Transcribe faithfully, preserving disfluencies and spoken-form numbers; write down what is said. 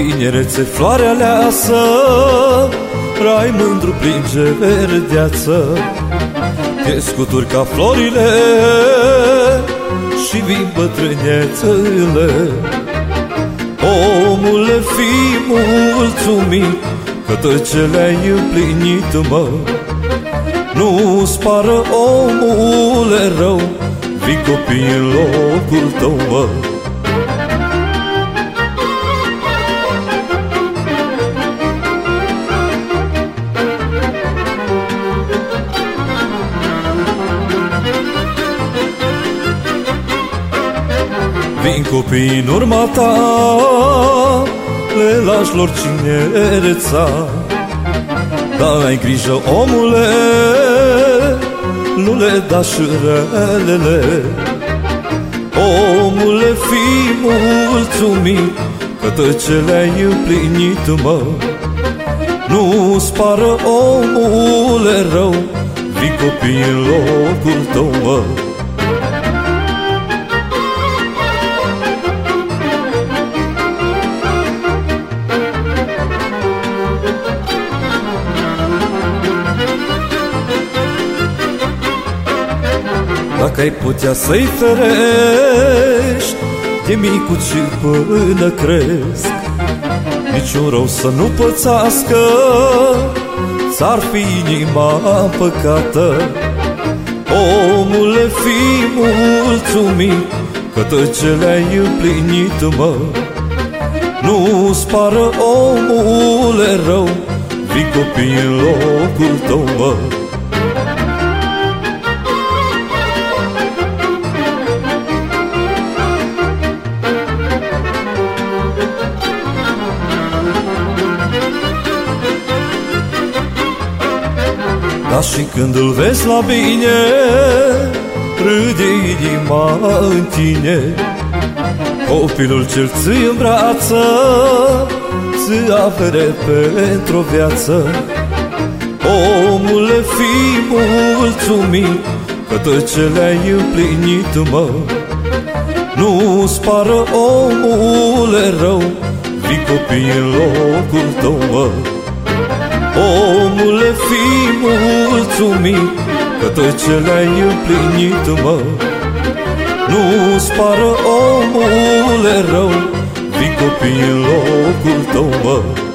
tinerețe, floare aleasă, rai mândru plin de verdeață. Te scuturi ca florile și vin bătrânețele. Omule, fii mulțumit că tot ce le-ai împlinit, mă. Nu-ți pară, omule, rău, vii copii în locul tău, mă. Vin copii în urma ta, le lași lor cinereța. Dar ai grijă, omule, nu le da șurelele. Omule, fii mulțumit că tot ce le-ai împlinit, mă. Nu-ți pară, omule, rău, vii copii în locul tău, mă. Dacă ai putea să-i ferești de micuți până cresc, niciun rău să nu pățească, ți-ar fi inima păcată. Omule, fii mulțumit că tot ce le-ai împlinit, mă. Nu-ți pară, omule, rău, vii copii în locul tău, mă. Dar și când îl vezi la bine, râde inima în tine. Copilul ce-l ții în brață, ți avere pentru viață. Omule, fii mulțumit că tot ce le-ai împlinit, mă. Nu-ți pară, omule, rău, vii copii în locul tău, mă. Omule, fii mulțumit că tot ce le-ai împlinit, mă. Nu-ți pară, omule, rău, vii copii în locul tău, mă.